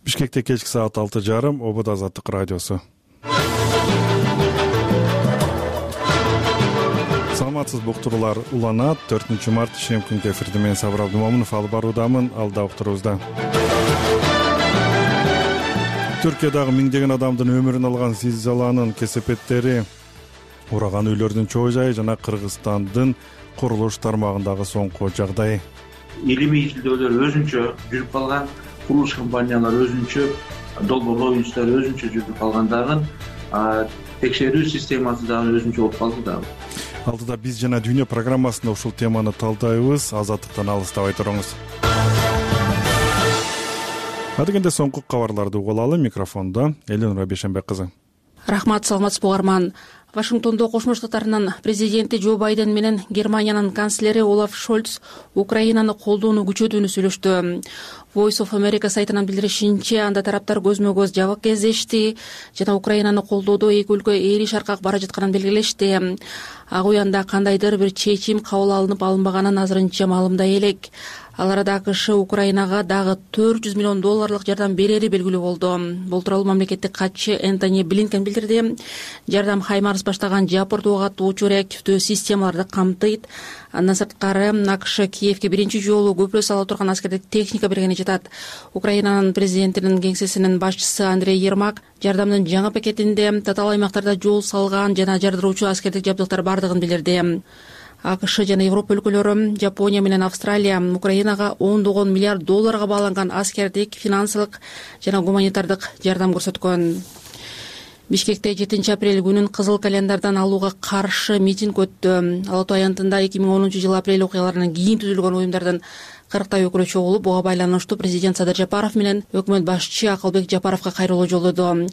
Бишкекте кечки саат 6:30 Обод Азаттык радиосу. Саламатсызбы уктуруулар, уланат 4-март ишем күнкү эфирде мен Сабыр Абдумомунов алып баруудамын. Алда уктуруубузда. Түркиядагы миңдеген адамдын өмүрүн алган зилзаланын кесепеттери, ураган үйлөрдүн чоо жайы жана Кыргызстандын курулуш тармагындагы соңку жагдай. Илимий изилдөөлөр өзүнчө жүрүп калган, курулуш компаниялар өзүнчө, долбоорлоо институттары өзүнчө жүрүп калгандагы, текшерүү системасы дагы өзүнчө болуп калды дагы. Алдыда биз жана Дүйнө программасында ушул теманы талдайбыз. Азаттыктан алыстабай туруңуз. Адегенде соңку кабарларды угулалы. Микрофондо Элинура Бейшенбек кызы. Рахмат, саламатсызбы угарман. Вашингтондо Кошмо Штаттарынын президенти Джо Байден менен Германиянын канцлери Олаф Шольц Украинаны колдоону күчөтүүнү сүйлөштү. Voice of America сайтынан билдиришинче, анда тараптар көзмө-көз жабык кездешти жана Украинаны колдоодо эки өлкө ээри шаркак бара жатканын белгилешти. Ак уянда кандайдыр бир чечим кабыл алынып алынбаганын азырынча маалымдай элек. Ал арада АКШ Украинага дагы $400 миллион жардам берери белгилүү болду. Бул тууралуу мамлекеттик катчы Энтони Блинкен билдирди. Жардам Хаймарс баштаган Жапырт ок аттуучу реактивдүү системаларды камтыйт. Андан сырткары АКШ Киевке биринчи жолу көпүрө сала турган аскердик техника бергени жатат. Украинанын президентинин кеңсесинин башчысы Андрей Ермак жардамдын жаңы пакетинде татаал аймактарда жол салган жана жардыруучу аскердик жабдыктар бардыгын билдирди. АКШ жана Европа өлкөлөрү, Жапония менен Австралия Украинага $10 миллиард бааланган аскердик, финансылык жана гуманитардык жардам көрсөткөн. Бишкекте 7 апрель күнүн кызыл календардан алууга каршы митинг өттү. Ала Тоо аянтында 2010 апрель окуяларынан кийин түзүлгөн уюмдардын 40 өкүлү чогулуп, буга байланыштуу президент Садыр Жапаров менен өкмөт башчы Акылбек Жапаровго кайрылуу жолдоду.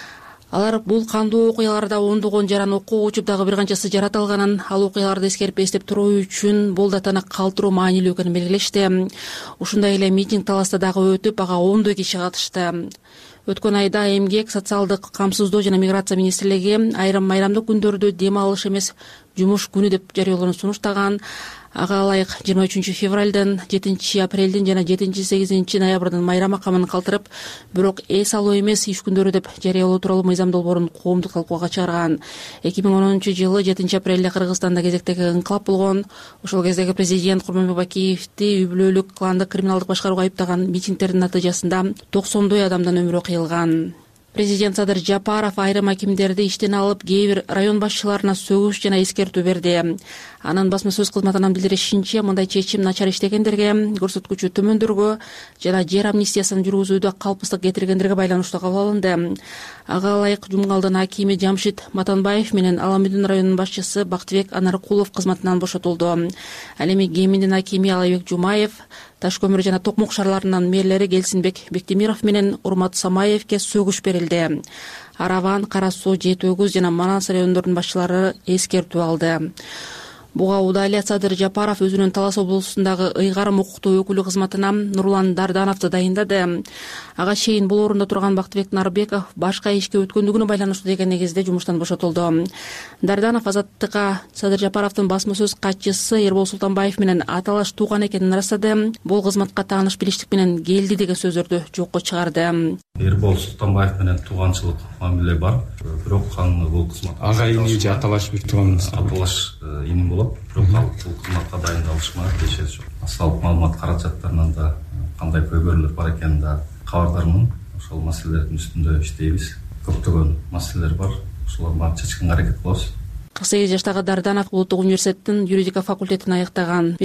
Алар бул кандуу окуяларда ондогон жаран окуу учуп дагы бир канчасы жаратылганын, ал окуяларды эскерип туруу үчүн бул датаны калтыруу маанилүү экенин белгилешти. Ушундай эле митинг таласта дагы өтүп, ага 10 киши катышты. Өткөн айда Эмгек, социалдык камсыздоо жана миграция министрлиги айрым майрамдык күндөрдү дем алыш эмес жумуш күнү деп жарыялоону сунуштаган. Ага ылайык 23 февралдан 7 апрелдин жана 7-8 ноябрдын майрам камын калтырып, бирок эс алуу эмес иш күндөрү деп жарыялоо тууралуу мыйзам долбоорун коомдук талкууга чыгарган. 2010 жылы 7 апрелде Кыргызстанда кезектеги инкылап болгон. Ошол кездеги президент Курманбек Бакиевди үй бүлөлүк, кландык, криминалдык башкарууга айыптаган митингдердин натыйжасында 90 адамдын өмүрү кыйылган. Президент Садыр Жапаров айрым акимдерди иштен алып, кээ бир район башчыларына сөгүш жана эскертүү берди. Анын басма сөз кызматынан билдиришинче, мындай чечим начар иштегендерге, көрсөткүчү төмөндөргө жана жер амнистиясын жүргүзүүдө калпсыздык кетиргендерге байланыштуу кабыл алынды. Ага ылайык Жумгалдын акими Жамшит Матанбаев менен Аламүдүн районунун башчысы Бактыбек Анаркулов кызматынан бошотулду. Ал эми Кеминдин акими Алайбек Жумаев, Таш көмүр жана Токмок шаарларынын мэрлери Келсинбек Бектемиров менен Урмат Самаевке сөгүш берилди. Араван, Кара Суу, Жети Өгүз жана Манас райондордун башчылары эскертүү алды. Буга Удалия Садыр Жапаров өзүнүн Талас облусундагы ыйгарым укуктуу өкүлү кызматына Нурлан Дардановду дайындады. Ага чейин бул орунда турган Бактыбек Нарбеков башка ишке өткөндүгүнө байланыштуу деген негизде жумуштан бошотулду. Дарданов Азаттыкка Садыр Жапаровдун басма сөз катчысы Эрбол Султанбаев менен аталаш тууган экенин ырастады. Бул кызматка тааныш билиштик менен келди деген сөздөрдү жокко чыгарды. Эрбол Султанбаев менен тууганчылык мамиле бар. Бирок аны бул кызмат агайыны же аталаш бир тууганбыз. Аталаш иним болот. Бирок ал бул кызматка дайындалышмай дешет жок. Салык маалымат каражаттарынан да кандай көйгөйлөр бар экенин да кабардармын. Ошол маселелердин үстүндө иштейбиз. Көптөгөн маселелер бар. Ошолорду барып чечкенге аракет кылабыз. 48 жаштагы Дарданов Улуттук университеттин юридика факультетин аяктаган.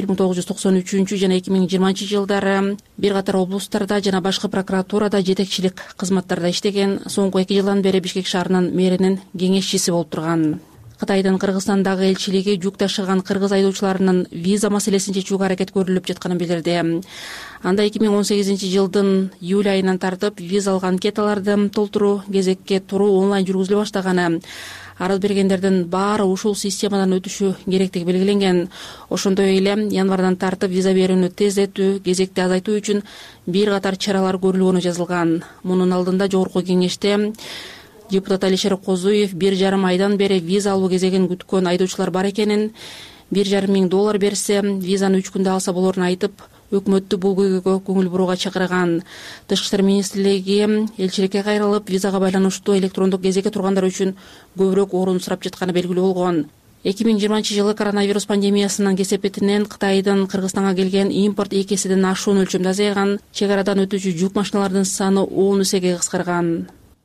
1993 жана 2020 жылдары бир катар облустарда жана башкы прокуратурада жетекчилик кызматтарда иштеген. Соңку 2 жылдан бери Бишкек шаарынын мэринин кеңешчиси болуп турган. Кытайдын Кыргызстандагы элчилиги жүк ташыган кыргыз айдоочуларынын виза маселесин чечүүгө аракет көрүлүп жатканын билдирди. Анда 2018 жылдын июль айынан тартып виза алган анкеталарды толтуруу, кезекке туруу онлайн жүргүзүлө баштаганы. Арыз бергендердин баары ушул системадан өтүшү керектиги белгиленген. Ошондой эле январдан тартып виза берүүнү тездетүү, кезекти азайтуу үчүн бир катар чаралар көрүлгөнү жазылган. Мунун алдында жогорку кеңеште депутат Алишер Козуев 1,5 айдан бери виза алуу кезегин күткөн айдоочулар бар экенин, $1,5 миң берсе, визаны 3 күндө алса болорун айтып, өкмөттү бул көйгөйгө көңүл бурууга чакырган. Тышкы иштер министрлиги элчиликке кайрылып, визага байланыштуу электрондук кезекке тургандар үчүн көбүрөөк орун сурап жатканы белгилүү болгон. 2020 коронавирус пандемиясынын кесепетинен Кытайдын Кыргызстанга келген импорт 2 эседен ашуун өлчөмдө азайган, чек арадан өтүүчү жүк машиналарынын саны 10 эсеге кыскарган.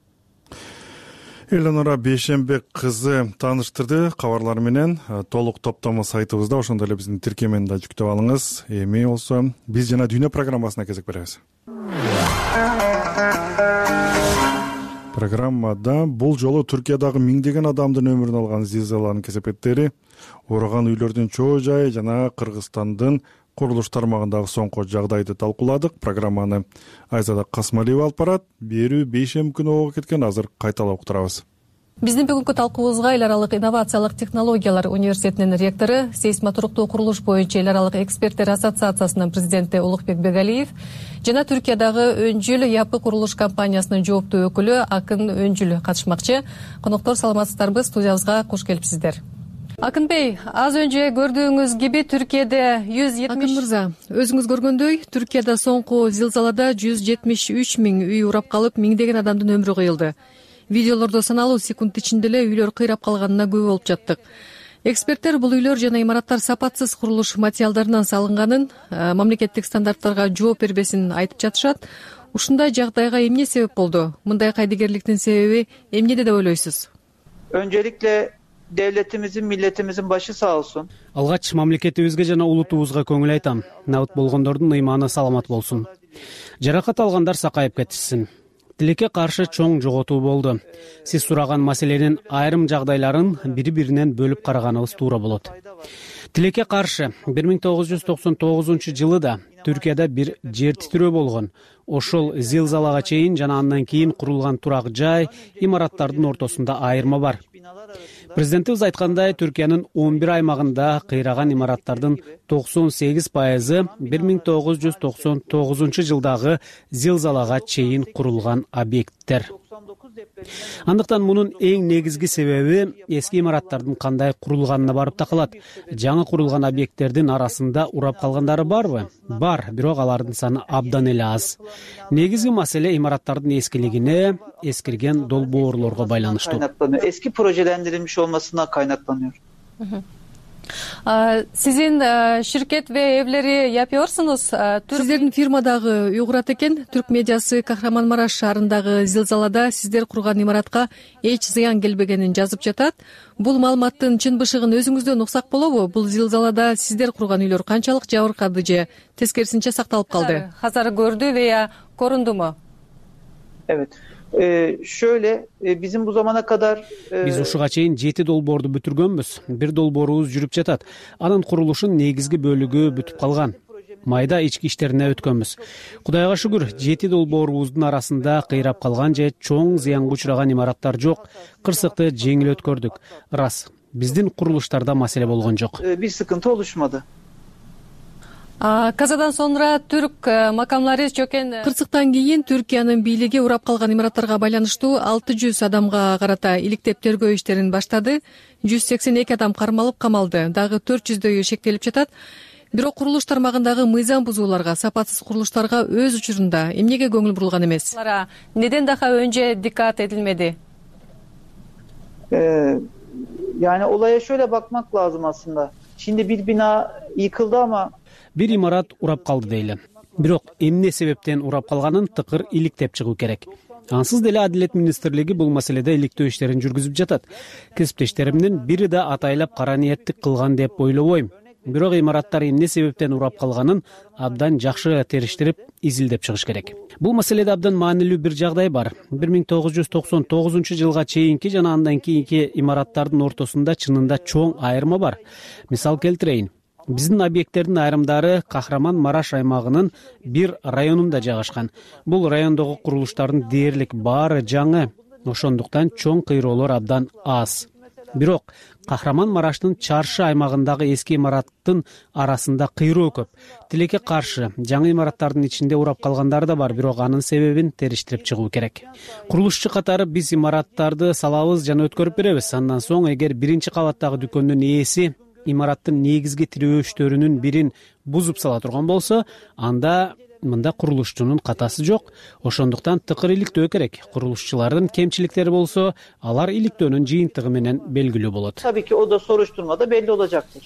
Элнора Бейшембек кызы тааныштырды кабарлар менен. Толук топтому сайтыбызда, ошондой эле биздин тиркемени да жүктөп алыңыз. Эми болсо биз жана дүйнө программасына кезек беребиз. Программада бул жолу Түркиядагы миңдеген адамдын өмүрүн алган зилзаланын кесепеттери, ураган үйлөрдүн чоо жайы жана Кыргызстандын курулуш тармагындагы соңку жагдайды талкууладык. Программаны Айзада Касмалиева алып барат. Берүү бейшемби күнү ого кеткен, азыр кайталап уктурабыз. Биздин бүгүнкү талкуубузга эл аралык инновациялык технологиялар университетинин ректору, сейсмотуруктуу курулуш боюнча эл аралык эксперттер ассоциациясынын президенти Улукбек Бегалиев жана Түркиядагы Өнжүл Япы курулуш компаниясынын жооптуу өкүлү Акын Өнжүл катышмакчы. Коноктор, саламатсыздарбы? Студиябызга кош келипсиздер. Акын Бey, аз önce gördüğünüz gibi Türkiye'de 170... Акын мырза, өзүңүз көргөндөй, Түркияда соңку зилзалада 173 миң үй урап калып, миңдеген адамдын өмүрү кыйылды. Видеолордо саналуу секунд ичинде эле үйлөр кыйрап калганына күбө болуп жаттык. Эксперттер бул үйлөр жана имараттар сапатсыз курулуш материалдарынан салынганын, мамлекеттик стандарттарга жооп бербесин айтып жатышат. Ушундай жагдайга эмне себеп болду? Мындай кайдыгерликтин себеби эмнеде деп ойлойсуз? Öncelikle devletimizin, milletimizin başı sağ olsun. Алгач мамлекетибизге жана улутубузга көңүл айтам. Набыт болгондордун ыйманы саламат болсун. Жаракат алгандар сакайып кетишсин. Тилекке каршы чоң жоготуу болду. Сиз сураган маселенин айрым жагдайларын бири-биринен бөлүп караганыбыз туура болот. Тилекке каршы 1999 жылы Түркияда бир жер титирөө болгон. Ошол зилзалага чейин жана андан кийин курулган турак жай, имараттардын ортосунда айырма бар. Президентибиз айткандай, Түркиянын 11 аймагында кыйраган имараттардын 98% 1999 жылдагы зилзалага чейин курулган объекттер. Андыктан мунун эң негизги себеби эски имараттардын кандай курулганына барып такалат. Жаңы курулган объекттердин арасында урап калгандары барбы? Бар, бирок алардын саны абдан эле аз. Негизги маселе имараттардын эскилигине, эскирген долбоорлорго байланыштуу. Eski projelendirilmiş olmasına kaynaklanıyor. Sizin şirket ve evleri yapıyorsunuz. Sizlerin firmadagы үй курат экен. Түрк медиасы Кахраманмараш шаарындагы зилзалада сиздер курган имаратка эч зыян келбегенин жазып жатат. Бул маалыматтын чын бышыгын өзүңүздөн уксак болобу? Бул зилзалада сиздер курган үйлөр канчалык жабыркады же тескерисинче сакталып калды? Hasar gördü veya korundu mu? Evet. Şöyle bizim bu zamana kadar Биз ушуга чейин 7 долбоорду бүтүргөнбүз. Бир долбоорубуз жүрүп жатат. Анын курулушун негизги бөлүгү бүтүп калган. Майда ички иштерине өткөнбүз. Кудайга шүгүр, 7 долбоорубуздун арасында кыйрап калган же чоң зыянга учураган имараттар жок. Кырсыкты жеңил өткөрдүк. Рас, биздин курулуштарда маселе болгон жок. Bir sıkıntı oluşmadı. Казадан sonra Türk makamları çöken... Кырсыктан кийин Түркиянын бийлиги урап калган имараттарга байланыштуу 600 адамга карата иликтеп тергөө иштерин баштады. 182 адам кармалып камалды. Дагы 400дөйү шектелип жатат. Бирок курулуш тармагындагы мыйзам бузууларга, сапатсыз курулуштарга өз учурунда эмнеге көңүл бурулган эмес? Неден daha önce dikkat edilmedi? Yani olaya şöyle bakmak lazım aslında. Şimdi bir bina yıkıldı ama Бир имарат урап калды дейли. Бирок эмне себептен урап калганын тыкыр иликтеп чыгуу керек. Ансыз деле Адилет министрлиги бул маселеде иликтөө иштерин жүргүзүп жатат. Кесиптештеримдин бири да атайлап кара ниеттик кылган деп ойлобойм. Бирок имараттар эмне себептен урап калганын абдан жакшы териштирип, изилдеп чыгыш керек. Бул маселеде абдан маанилүү бир жагдай бар. 1999 жылга чейинки жана андан кийинки имараттардын ортосунда чынында чоң айырма бар. Мисал келтирейин. Биздин объекттердин айрымдары Кахраманмараш аймагынын бир районунда жайгашкан. Бул райондогу курулуштардын дээрлик баары жаңы, ошондуктан чоң кыйроолор абдан аз. Бирок Кахраманмараштын чаршы аймагындагы эски имараттын арасында кыйроо көп. Тилекке каршы жаңы имараттардын ичинде урап калгандары да бар, бирок анын себебин териштирип чыгуу керек. Курулушчу катары биз имараттарды салабыз жана өткөрүп беребиз. Андан соң эгер биринчи кабаттагы дүкөндүн ээси имараттын негизги тирөөчтөрүнүн бирин бузуп сала турган болсо, анда мында курулушчунун катасы жок. Ошондуктан тыкыр иликтөө керек. Курулушчулардын кемчиликтери болсо, алар иликтөөнүн жыйынтыгы менен белгилүү болот. Tabii ki o da soruşturmada belli olacaktır.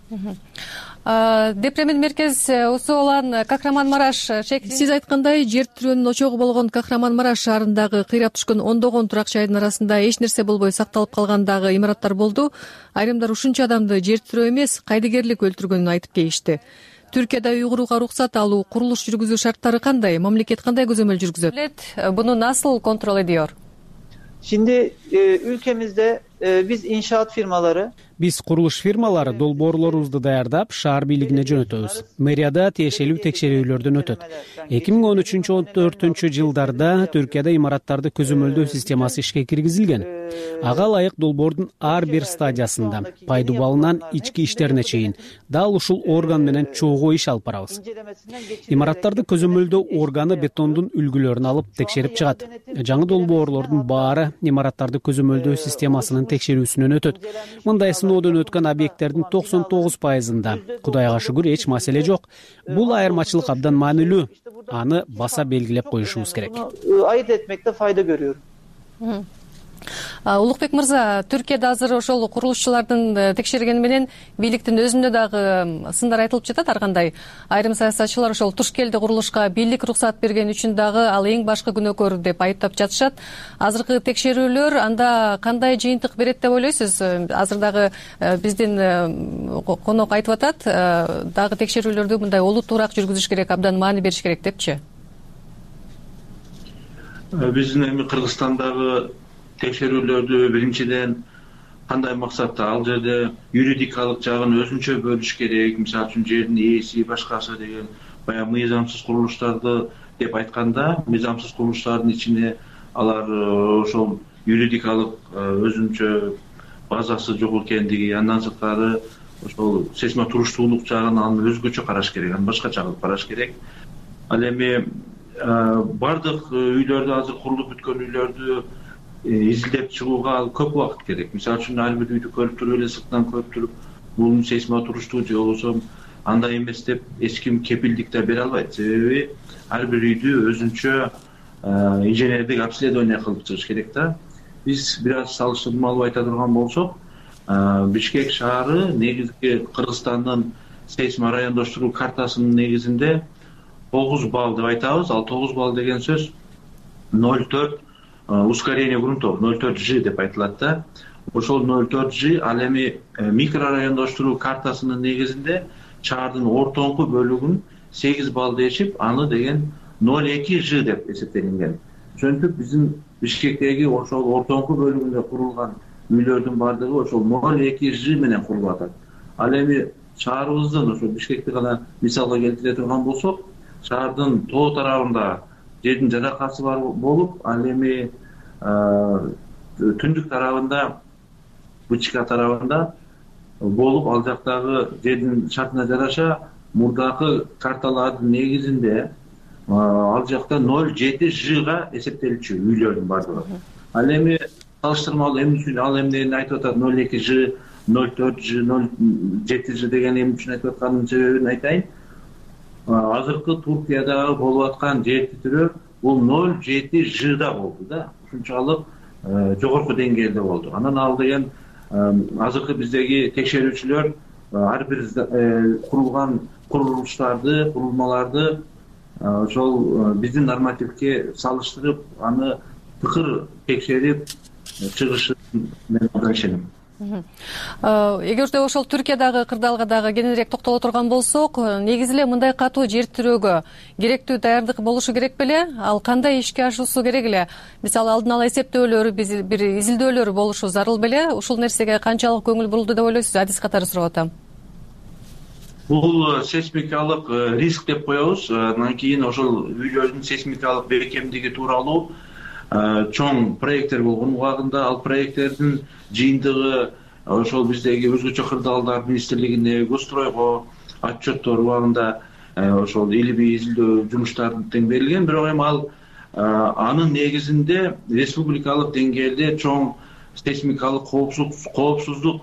Депремин меркези olan Kahramanmaraş сиз айткандай жер тирөөнүн очогу болгон Kahramanmaraş шаарындагы кыйрап түшкөн ондогон турак жайдын арасында эч нерсе болбой сакталып калгандагы имараттар болду. Айрымдар ушунча адамды жер тирөө эмес, кайдыгерлик өлтүргөнүн айтып келишти. Түркияда үй курууга уруксат алуу, курулуш жүргүзүү шарттары кандай? Мамлекет кандай көзөмөл жүргүзөт? Буну насыл контрол ediyor? Şimdi ülkemizde biz inşaat firmaları Биз курулуш фирмалары долбоорлорубузду даярдап, шаар бийлигине жөнөтөбүз. Мэрияда тиешелүү текшерүүлөрдөн өтөт. 2013-14 жылдарда Түркияда имараттарды көзөмөлдөө системасы ишке киргизилген. Ага ылайык долбоордун ар бир стадиясында, пайдубалынан ички иштерине чейин, дал ушул орган менен чогуу иш алып барабыз. Имараттарды көзөмөлдөө органы бетондун үлгүлөрүн алып текшерип чыгат. Жаңы долбоорлордун баары имараттарды көзөмөлдөө системасынын текшерүүсүнөн өтөт. Мындай сыноодон өткөн объекттердин 99%-ында, Кудайга шүгүр, эч маселе жок. Бул айырмачылык абдан маанилүү. Аны баса белгилеп коюшубуз керек. Ayırt etmekte fayda görüyorum. Улукбек мырза, Түркияда азыр ошол курулушчулардын текшергени менен бийликтин өзүндө дагы сындар айтылып жатат. Ар кандай айрым саясатчылар ошол туш келди курулушка бийлик уруксат берген үчүн дагы ал эң башкы күнөөкөр деп айыптап жатышат. Азыркы текшерүүлөр анда кандай жыйынтык берет деп ойлойсуз? Азыр дагы биздин конок айтып атат, дагы текшерүүлөрдү мындай олуттуураак жүргүзүш керек, абдан маани бериш керек депчи. Биздин эми Кыргызстандагы текшерүүлөрдү биринчиден кандай максатта, ал жерде юридикалык жагын өзүнчө бөлүш керек. Мисалы үчүн жердин ээси башкасы деген баягы мыйзамсыз курулуштарды деп айтканда, мыйзамсыз курулуштардын ичине алар ошол юридикалык өзүнчө базасы жок экендиги, андан сырткары ошол сейсма туруштуулук жагын аны өзгөчө караш керек, аны башкача кылып караш керек. Ал эми бардык үйлөрдү, азыр курулуп бүткөн үйлөрдү изилдеп чыгууга көп убакыт керек. Мисалы үчүн ар бир үйдү көрүп туруп эле, сырттан көрүп туруп, бул сейсма туруштуу же болбосо андай эмес деп эч ким кепилдик да бере албайт. Себеби ар бир үйдү өзүнчө инженердик обследование кылып чыгыш керек да. Биз бир аз салыштырмалуу айта турган болсок, Бишкек шаары негизги Кыргызстандын сейсма райондоштуруу картасынын негизинде 9 балл деп айтабыз. Ал 9 балл деген сөз 0,4 ускорение грунтов, 0,4G деп айтылат да. Ошол 0,4G ал эми микрорайондоштуруу картасынын негизинде шаардын ортоңку бөлүгүн 8 балл дешип, аны деген 0,2G деп эсептелинген. Ошентип биздин Бишкектеги ошол ортоңку бөлүгүндө курулган үйлөрдүн бардыгы ошол 0,2G менен курулуп атат. Ал эми шаарыбыздын ошол Бишкекти гана мисалга келтире турган болсок, шаардын тоо тарабында жердин жадакасы бар болуп, ал эми түндүк тарабында, Бычка тарабында болуп, ал жактагы жердин шартына жараша мурдагы карталардын негизинде ал жакта 0,7G-га эсептелчү үйлөрдүн бардыгы. Ал эми салыштырмалуу эмне үчүн ал эмнени айтып атат, 0,2G, 0,4G, 0,7G деген эмне үчүн айтып атканын себебин айтайын. Азыркы Туркиядагы болуп аткан жер титирөө бул 0,7G-да болду да. Ушунчалык жогорку деңгээлде болду. Анан ал деген азыркы биздеги текшерүүчүлөр ар бир курулган курулуштарды, курулмаларды ошол биздин нормативге салыштырып, аны тыкыр текшерип чыгышын мен ишенем. Эгерде ошол Түркиядагы кырдаалга дагы кененирээк токтоло турган болсок, негизи эле мындай катуу жер тирөөгө керектүү даярдык болушу керек беле? Ал кандай ишке ашуусу керек эле? Мисалы алдын ала эсептөөлөр, бир изилдөөлөр болушу зарыл беле? Ушул нерсеге канчалык көңүл бурулду деп ойлойсуз? Адис катары сурап атам. Бул сейсмикалык риск деп коебуз. Андан кийин ошол үйлөрдүн сейсмикалык бекемдиги тууралуу чоң проекттер болгон убагында, ал проекттердин жыйынтыгы ошол биздеги өзгөчө кырдаалдар министрлигине, Гостройго отчеттор убагында ошол илимий изилдөө жумуштары тең берилген. Бирок эми ал анын негизинде республикалык деңгээлде чоң сейсмикалык коопсуздук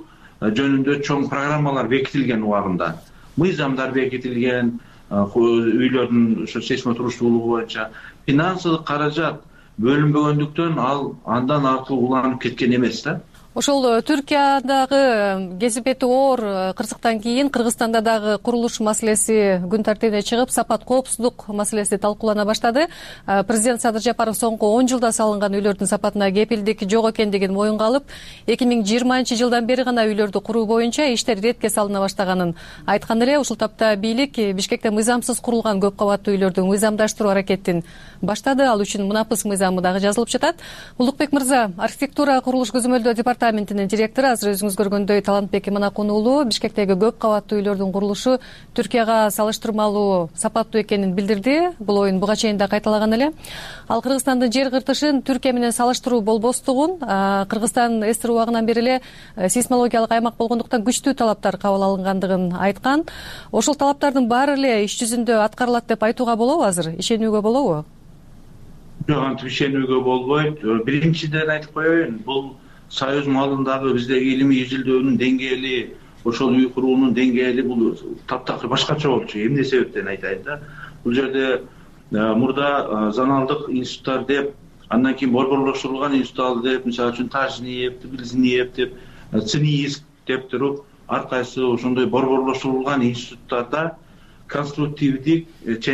жөнүндө чоң программалар бекитилген убагында, мыйзамдар бекитилген, үйлөрдүн ошо сейсмотуруштуулугу боюнча финансылык каражат бөлүнбөгөндүктөн ал андан аркылуу уланып кеткен эмес да. Ошол Түркиядагы кесипети оор кырсыктан кийин Кыргызстанда дагы курулуш маселеси күн тартибине чыгып, сапат, коопсуздук маселеси талкуулана баштады. Президент Садыр Жапаров соңку 10 жылда салынган үйлөрдүн сапатына кепилдик жок экендигин моюнга алып, 2020 жылдан бери гана үйлөрдү куруу боюнча иштер иретке салына баштаганын айткан эле. Ушул тапта бийлик Бишкекте мыйзамсыз курулган көп кабаттуу үйлөрдү мыйзамдаштыруу аракетин баштады. Ал үчүн мунапыс мыйзамы дагы жазылып жатат. Улукбек мырза, архитектура курулуш көзөмөлдөө департаментинин директору, азыр өзүңүз көргөндөй Талантбек Иманакун уулу Бишкектеги көп кабаттуу үйлөрдүн курулушу Түркияга салыштырмалуу сапаттуу экенин билдирди. Бул оюн буга чейин да кайталаган эле. Ал Кыргызстандын жер кыртышын Түркия менен салыштыруу болбостугун, Кыргызстан эсир убагынан бери эле сейсмологиялык аймак болгондуктан күчтүү талаптар кабыл алынгандыгын айткан. Ошол талаптардын баары эле иш жүзүндө аткарылат деп айтууга болобу азыр? Ишенүүгө болобу? Жок, антип ишенүүгө болбойт. Биринчиден айтып коеюн, бул Союз малындагы биздеги илимий изилдөөнүн деңгээли, ошол үй куруунун деңгээли бул таптакыр башкача болчу. Эмне себептен айтайын да? Бул жерде мурда заналдык институттар деп, андан кийин борборлоштурулган институт деп, мисалы үчүн Тажниев, Билзниев деп, ЦНИИСК деп туруп, ар кайсы ошондой борборлоштурулган институттарда конструктивдик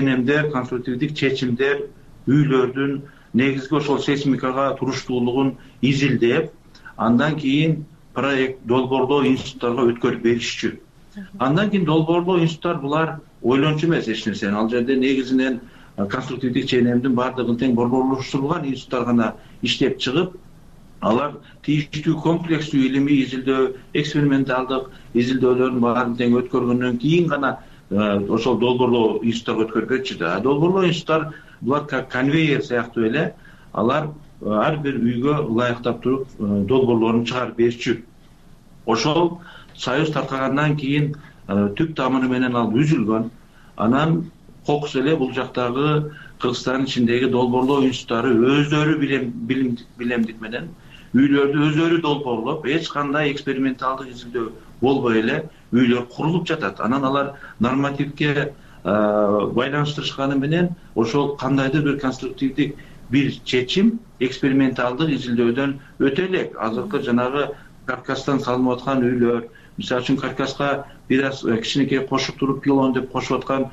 чечимдер үйлөрдүн негизги ошол сейсмикага туруштуулугун изилдеп, андан кийин проект долбоорлоо институттарга өткөрүп беришчү. Андан кийин долбоорлоо институттар булар ойлончу эмес эч нерсени. Ал жерде негизинен конструктивдик ченемдин баардыгын тең борборлоштурулган институттар гана иштеп чыгып, алар тийиштүү комплекстүү илимий изилдөө, эксперименталдык изилдөөлөрдүн баарын тең өткөргөндөн кийин гана ошол долбоорлоо институттарга өткөрүп берчү да. Долбоорлоо институттар булар как конвейер сыяктуу эле, алар ар бир үйгө ылайыктап туруп долбоорлорун чыгарып берчү. Ошол Союз таркагандан кийин түп тамыры менен ал үзүлгөн. Анан кокус эле бул жактагы Кыргызстандын ичиндеги долбоорлоо институттары өздөрү билемдик менен үйлөрдү өздөрү долбоорлоп, эч кандай эксперименталдык изилдөө болбой эле үйлөр курулуп жатат. Анан алар нормативке байланыштырышканы менен ошол кандайдыр бир конструктивдик бир чечим эксперименталдык изилдөөдөн өтө элек. Азыркы жанагы каркастан салынып аткан үйлөр, мисалы үчүн каркаска бир аз кичинекей кошуп туруп пилон деп кошуп аткан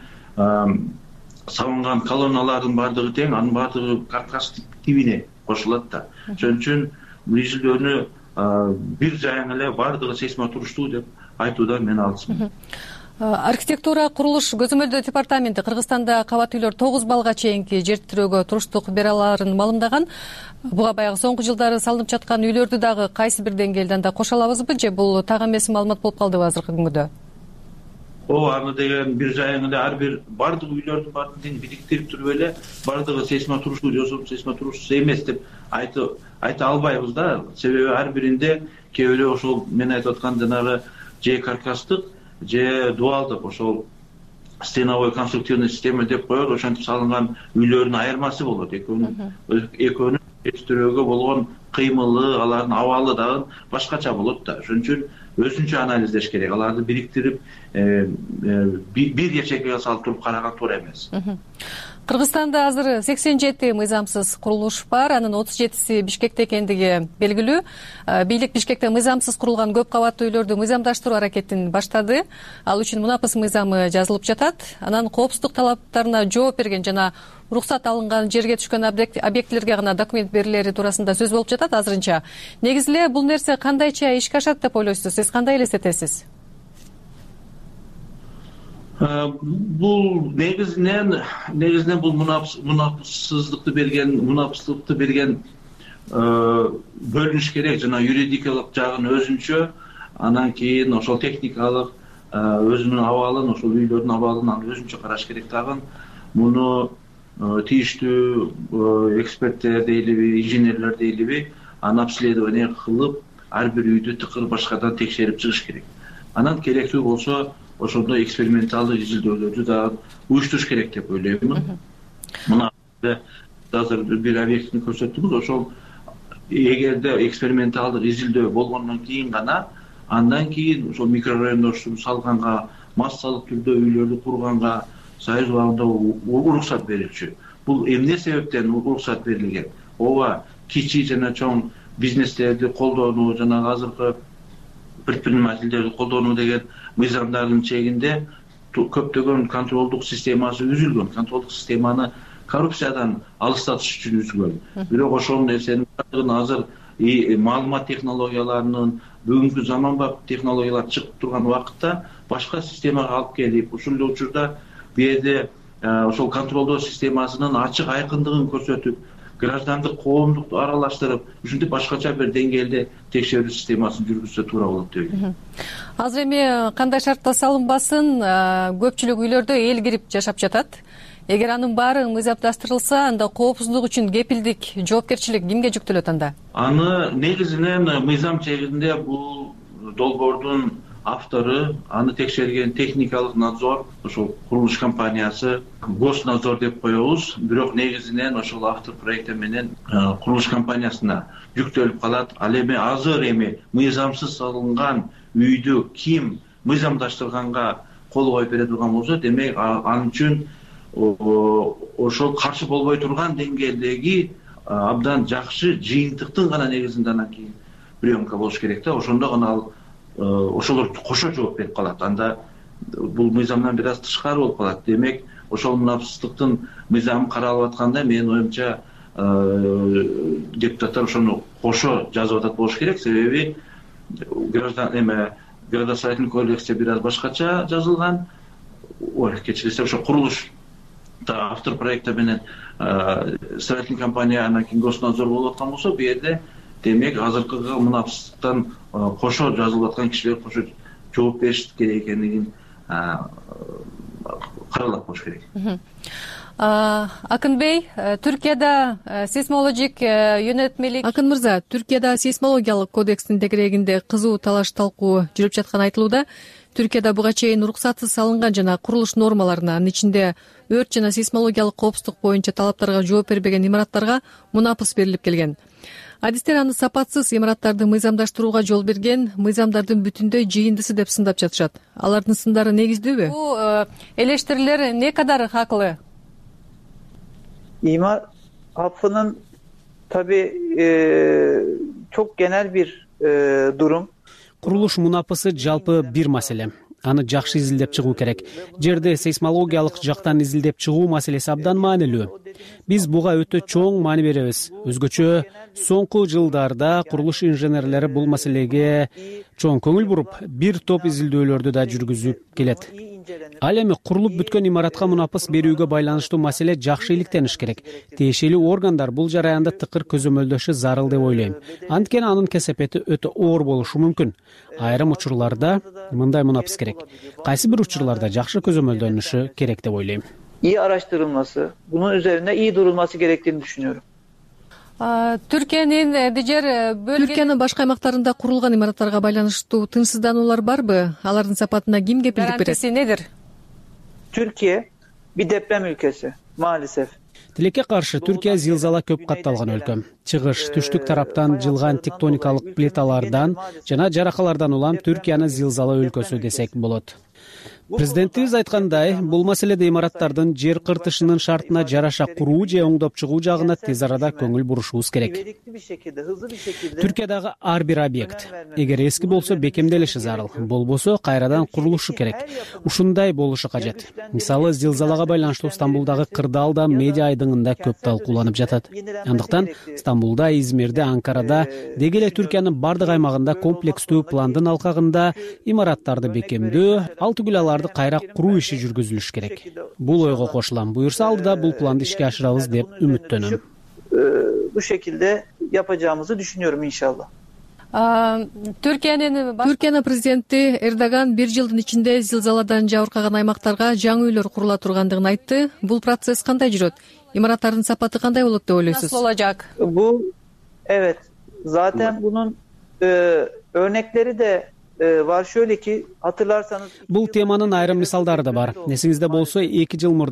салынган колонналардын баардыгы тең, анын баардыгы каркас тибине кошулат да. Ошон үчүн изилдөөнү бир жайың эле баардыгы сейсмотуруштуу деп айтуудан мен алысмын. Архитектура курулуш көзөмөлдөө департаменти Кыргызстанда кабат үйлөр 9 балга чейинки жер тирөөгө туруштук бере алаарын маалымдаган. Буга баягы соңку жылдары салынып жаткан үйлөрдү дагы кайсы бир деңгээлден да кошо алабызбы, же бул так эмес маалымат болуп калдыбы азыркы күнгөдө? Аны деген бир жайың эле ар бир баардык үйлөрдүн баарын тең бириктирип туруп эле баардыгы сейсмотуруштуу же сейсмотуруштуу эмес деп айта албайбыз да. Себеби ар биринде кээ бирөө ошол мен айтып аткан жанагы же каркастык же дуалдык, ошол стеновой конструктивный система деп коет, ошентип салынган үйлөрдүн айырмасы болот. Экөөнүн тирөөгө болгон кыймылы, алардын абалы дагы башкача болот да. Ошон үчүн өзүнчө анализдеш керек. Аларды бириктирип бир ячейкага салып туруп караган туура эмес. Кыргызстанда азыр 87 мыйзамсыз курулуш бар, анын 37си Бишкекте экендиги белгилүү. Бийлик Бишкекте мыйзамсыз курулган көп кабаттуу үйлөрдү мыйзамдаштыруу аракетин баштады. Ал үчүн мунапыс мыйзамы жазылып жатат. Анан коопсуздук талаптарына жооп берген жана уруксат алынган жерге түшкөн объектилерге гана документ берилери туурасында сөз болуп жатат азырынча. Негизи эле бул нерсе кандайча ишке ашат деп ойлойсуз? Сиз кандай элестетесиз? Бул негизинен бул мунапсыздыкты берген бөлүнүш керек. Жана юридикалык жагын өзүнчө, анан кийин ошол техникалык өзүнүн абалын, ошол үйлөрдүн абалын өзүнчө караш керек. Тагын муну тийиштүү эксперттер дейлиби, инженерлер дейлиби, обследование кылып, ар бир үйдү тыкыр башкадан текшерип чыгыш керек. Анан керектүү болсо ошондой эксперименталдык изилдөөлөрдү да уюштуруш керек деп ойлоймун. Мына азыр бир объектини көрсөттүңүз, ошол эгерде эксперименталдык изилдөө болгондон кийин гана Андан кийин ошол микрорайондорду салганга, массалык түрдө үйлөрдү курганга союз убагында уруксат берилчү. Бул эмне себептен уруксат берилген? Ооба кичи жана чоң бизнестерди колдонуу, жана азыркы предпринимательдерди колдонуу деген мыйзамдардын чегинде көптөгөн контролдук системасы үзүлгөн. Контролдук системаны коррупциядан алыстатыш үчүн үзүлгөн. Бирок ошол нерсенин азыр маалымат технологияларынын, бүгүнкү заманбап технологиялар чыгып турган убакытта башка системага алып келип, ушул учурда бу жерде ошол контролдоо системасынын ачык айкындыгын көрсөтүп, граждандык коомдукту аралаштырып, ушинтип башкача бир деңгээлде текшерүү системасын жүргүзсө туура болот деп ойлойм. Азыр эми кандай шартта салынбасын, көпчүлүк үйлөрдө эл кирип жашап жатат. Эгер анын баары мыйзамдаштырылса, анда коопсуздук үчүн кепилдик, жоопкерчилик кимге жүктөлөт анда? Аны негизинен мыйзам чегинде бул долбоордун автору, аны текшерген техникалык надзор, ошол курулуш компаниясы, госнадзор деп коебуз. Бирок негизинен ошол автор проекти менен курулуш компаниясына жүктөлүп калат. Ал эми азыр мыйзамсыз салынган үйдү ким мыйзамдаштырганга кол коюп бере турган болсо, демек ал үчүн ошол каршы болбой турган деңгээлдеги абдан жакшы жыйынтыктын гана негизинде анан кийин приемка болуш керек да. Ошондо гана ал ошолор кошо жооп берип калат. Анда бул мыйзамдан бир аз тышкары болуп калат. Демек ошол мунапсыздыктын мыйзамы каралып атканда, менин оюмча депутаттар ошону кошо жазып атат болуш керек. Себеби градостроительный кодексте бир аз башкача жазылган. Кечиресиз, ошо курулуш автор проекта менен строительный компания, анан кийин госнадзор болуп аткан болсо, бу жерде демек азыркыга мунапсыздыктан кошо жазылып аткан кишилер кошо жооп бериш керек экенин каралат болуш керек. Акынбей, Түркияда сейсмологик йөнөтмелик... Акын мырза, Түркияда сейсмологиялык кодекстин тегерегинде кызуу талаш талкуу жүрүп жатканы айтылууда. Түркияда буга чейин уруксатсыз салынган жана курулуш нормаларына, анын ичинде өрт жана сейсмологиялык коопсуздук боюнча талаптарга жооп бербеген имараттарга мунапыс берилип келген. Адистер аны сапатсыз имараттарды мыйзамдаштырууга жол берген, мыйзамдардын бүтүндөй жыйындысы деп сындап жатышат. Алардын сындары негиздүүбү? Бул элештирүүлөр не кадар хакылы? İmar affının tabii çok genel bir durum. Курулуш мунапысы жалпы бир маселе. Аны жакшы изилдеп чыгуу керек. Жерде сейсмологиялык жактан изилдеп чыгуу маселеси абдан маанилүү. Биз буга өтө чоң маани беребиз. Өзгөчө соңку жылдарда курулуш инженерлери бул маселеге чоң көңүл буруп, бир топ изилдөөлөрдү да жүргүзүп келет. Ал эми курулуп бүткөн имаратка мунапыс берүүгө байланыштуу маселе жакшы иликтениш керек. Тиешелүү органдар бул жараянды тыкыр көзөмөлдөшү зарыл деп ойлойм. Анткени анын кесепети өтө оор болушу мүмкүн. Айрым учурларда мындай мунапыс керек. Кайсы бир учурларда жакшы көзөмөлдөнүшү керек деп ойлойм. İyi araştırılması, bunun üzerinde iyi durulması gerektiğini düşünüyorum. Түркиянын башка аймактарында курулган имараттарга байланыштуу тынчсыздануулар барбы? Алардын сапатына ким кепилдик берет? Гарантisi nedir? Türkiye bir deprem ülkesi maalesef. Тилекке каршы Түркия зилзала көп катталган өлкө. Чыгыш, түштүк тараптан жылган тектоникалык плиталардан жана жаракалардан улам Түркияны зилзала өлкөсү десек болот. Президентибиз айткандай, бул маселеде имараттардын жер кыртышынын шартына жараша куруу же оңдоп чыгуу жагына тез арада көңүл бурушубуз керек. Түркиядагы ар бир объект, эгер эски болсо бекемделиши зарыл, болбосо кайрадан курулушу керек. Ушундай болушу кажет. Мисалы, зилзалага байланыштуу Стамбулдагы кырдаалда медиа айдыңында көп талкууланып жатат. Андыктан Стамбулда, Измирде, Анкарада, деги эле Түркиянын бардык аймагында комплекстүү пландын алкагында имараттарды бекемдөө, ал түгүл аларды кайра куруу иши жүргүзүлүш керек. Бул ойго кошулам. Буюрса алдыда бул планды ишке ашырабыз деп үмүттөнөм. Bu şekilde yapacağımızı düşünüyorum inşallah. Түркиянын президенти Эрдоган бир жылдын ичинде зилзаладан жабыркаган аймактарга жаңы үйлөр курула тургандыгын айтты. Бул процесс кандай жүрөт? Имараттардын сапаты кандай болот деп ойлойсуз? Bu evet. Zaten bunun örnekleri de var, şöyle ki hatırlarsanız бул теманын айрым мисалдары да бар. Эсиңизде болсо 2 жыл мурда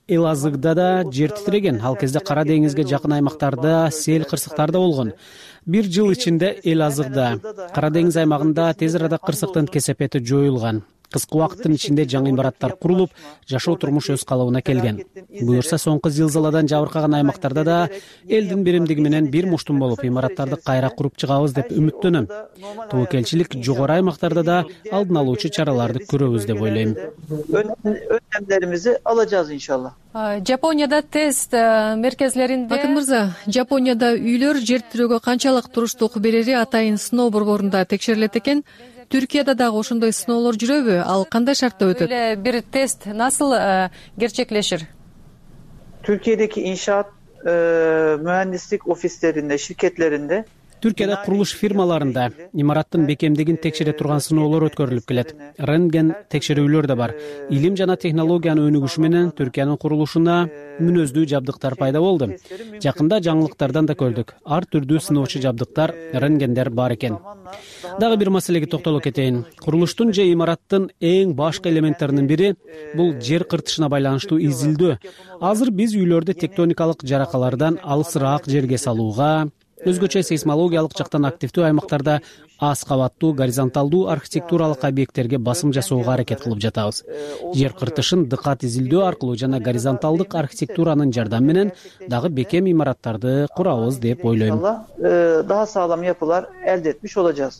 Элазыгда да жер титиреген. Ал кезде Кара деңизге жакын аймактарда сел кырсыктар да болгон. Бир жыл ичинде Элазыгда, Кара деңиз аймагында тез арада кырсыктын кесепети жоюлган. Кыска убакыттын ичинде жаңы имараттар курулуп, жашоо турмуш өз калыбына келген. Буюрса соңку зилзаладан жабыркаган аймактарда да элдин биримдиги менен бир муштум болуп, имараттарды кайра куруп чыгабыз деп үмүттөнөм. Тобокелчилик жогору аймактарда да алдын алуучу чараларды көрөбүз деп ойлойм. Önlemlerimizi alacağız inşallah. Жапонияда тест меркезлеринде Акын мырза, Жапонияда үйлөр жер тирөөгө канчалык туруштук берери атайын сыноо борборунда текшерилет экен. Түркияда дагы ошондой сыноолор жүрөбү? Ал кандай шартта өтөт? Бир тест насыл gerçekleşir? Türkiye'deki inşaat mühendislik ofislerinde, şirketlerinde Түркияда курулуш фирмаларында имараттын бекемдигин текшере турган сыноолор өткөрүлүп келет. Рентген текшерүүлөр да бар. Илим жана технологиянын өнүгүшү менен Түркиянын курулушуна мүнөздүү жабдыктар пайда болду. Жакында жаңылыктардан да көрдүк. Ар түрдүү сыноочу жабдыктар, рентгендер бар экен. Дагы бир маселеге токтолуп кетейин. Курулуштун же имараттын эң башкы элементтеринин бири бул жер кыртышына байланыштуу изилдөө. Азыр биз үйлөрдү тектоникалык жаракалардан алысыраак жерге салууга, өзгөчө сейсмологиялык жактан активдүү аймактарда аз кабаттуу горизонталдуу архитектуралык объекттерге басым жасоого аракет кылып жатабыз. Жер кыртышын дыкат изилдөө аркылуу жана горизонталдык архитектуранын жардамы менен дагы бекем имараттарды курабыз деп ойлойм. Daha sağlam yapılar elde etmiş olacağız.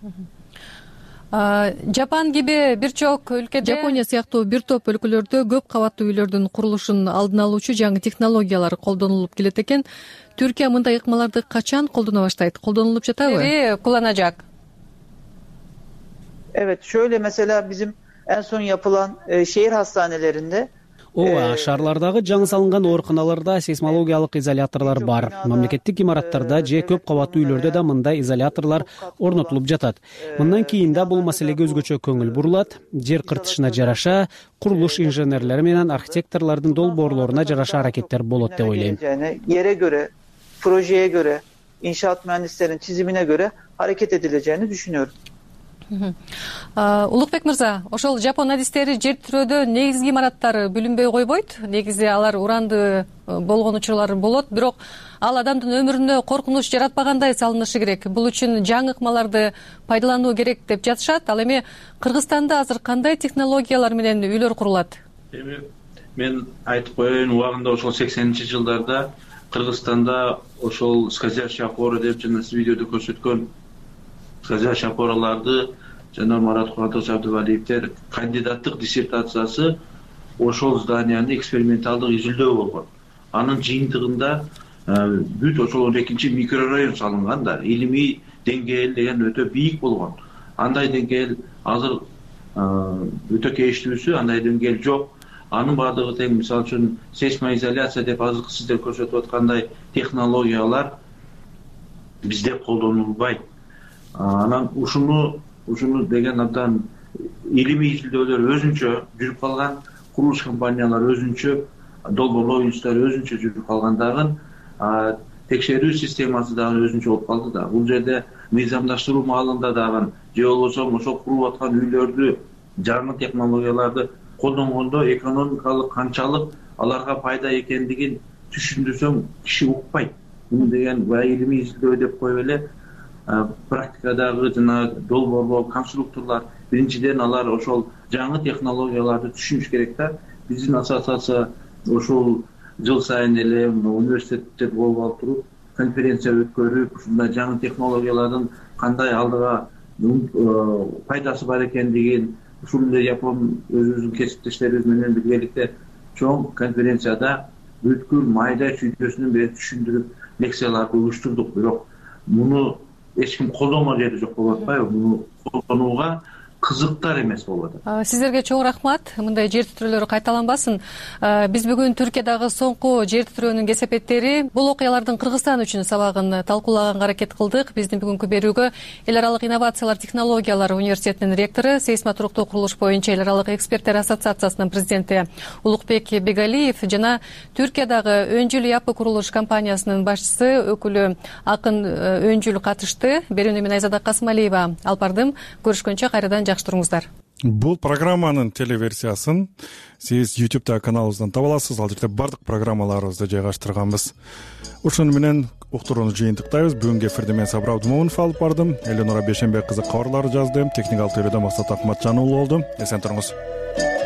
Жапан gibi birçok ülkede Жапония сыяктуу бир топ өлкөлөрдө көп кабаттуу үйлөрдүн курулушун алдын алуучу жаңы технологиялар колдонулуп келет экен. Түркия мындай ыкмаларды качан колдоно баштайт? Колдонулуп жатабы? Kullanacak. Evet, şöyle mesela bizim en son yapılan şehir hastanelerinde Ооба, шаарлардагы жаңы салынган ооруканаларда сейсмологиялык изоляторлор бар. Мамлекеттик имараттарда же көп кабаттуу үйлөрдө да мындай изоляторлор орнотулуп жатат. Мындан кийин да бул маселеге өзгөчө көңүл бурулат. Жер кыртышына жараша, курулуш инженерлери менен архитекторлордун долбоорлоруна жараша аракеттер болот деп ойлойм. Yere göre, projeye göre, inşaat mühendislerinin çizimine göre hareket edileceğini düşünüyorum. Улукбек мырза, ошол жапон адистери жер тирөөдө негизги имараттар бүлүнбөй койбойт. Негизи алар уранды болгон учурлар болот, бирок ал адамдын өмүрүнө коркунуч жаратпагандай салынышы керек. Бул үчүн жаңы ыкмаларды пайдалануу керек деп жатышат. Ал эми Кыргызстанда азыр кандай технологиялар менен үйлөр курулат? Мен айтып коеюн, убагында ошол 80-жылдарда Кыргызстанда ошол сквозящий опора деп жана сиз видеодо көрсөткөн сквозящий опораларды жана Марат Кубатович Абдывалиевдер кандидаттык диссертациясы ошол зданияны эксперименталдык изилдөө болгон. Анын жыйынтыгында бүт ошол 12-чи микрорайон салынган да, илимий деңгээл деген өтө бийик болгон. Андай деңгээл азыр өтө кейиштүүсү, андай деңгээл жок. Анын бардыгы тең, мисалы үчүн сейсмоизоляция деп азыркы сиздер көрсөтүп аткандай технологиялар бизде колдонулбайт. Анан ушуну деген абдан илимий изилдөөлөр өзүнчө жүрүп калган, курулуш компаниялар өзүнчө, долбоорлоо институттары өзүнчө жүрүп калгандагын, текшерүү системасы дагы өзүнчө болуп калды да. Бул жерде мыйзамдаштыруу маалында дагы же болбосо ошол куруп аткан үйлөрдү жаңы технологияларды колдонгондо экономикалык канчалык аларга пайда экендигин түшүндүрсөң киши укпайт. Муну деген баягы илимий изилдөө деп коюп эле практикадагы жана долбоорлоо конструкторлор биринчиден алар ошол жаңы технологияларды түшүнүш керек да. Биздин ассоциация ошол жыл сайын эле университеттер болуп алып туруп конференция өткөрүп, ушундай жаңы технологиялардын кандай алдыга пайдасы бар экендигин, ушул эле Жапон өзүбүздүн кесиптештерибиз менен биргеликте чоң конференцияда бүткүл майда чүйдөсүнөн бери түшүндүрүп лекцияларды уюштурдук. Бирок муну эч ким колдонмо жерде жок болуп атпайбы? Муну колдонууга кызыктар эмес болуп атат. Сиздерге чоң рахмат. Мындай жер титирөөлөр кайталанбасын. Биз бүгүн Түркиядагы соңку жер титирөөнүн кесепеттери, бул окуялардын Кыргызстан үчүн сабагын талкуулаганга аракет кылдык. Биздин бүгүнкү берүүгө Эл аралык инновациялар технологиялар университетинин ректору, сейсмотуруктуу курулуш боюнча Эл аралык эксперттер ассоциациясынын президенти Улукбек Бегалиев жана Түркиядагы Өнжүл Япы курулуш компаниясынын башчысы өкүлү Акын Өнжүл катышты. Берүүнү мен Айзада Касымалиева алып бардым. Көрүшкөнчө кайрадан жакшы туруңуздар. Бул программанын телеверсиясын сиз YouTube'дагы каналыбыздан таба аласыз. Ал жерде бардык программаларыбызды жайгаштырганбыз. Ушуну менен уктурууну жыйынтыктайбыз. Бүгүнкү эфирде мен Сабыр Абдымомунов алып бардым. Эленора Бешенбек кызы кабарларды жазды. Техникалык тейлөөдө Максат Акматжан уулу болду. Эсен туруңуз.